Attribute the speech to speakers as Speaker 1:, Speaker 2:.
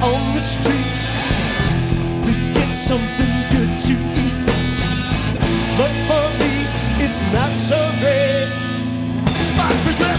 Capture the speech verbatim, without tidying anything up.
Speaker 1: on the street to get something good to eat. But for me, it's not so great. My Christmas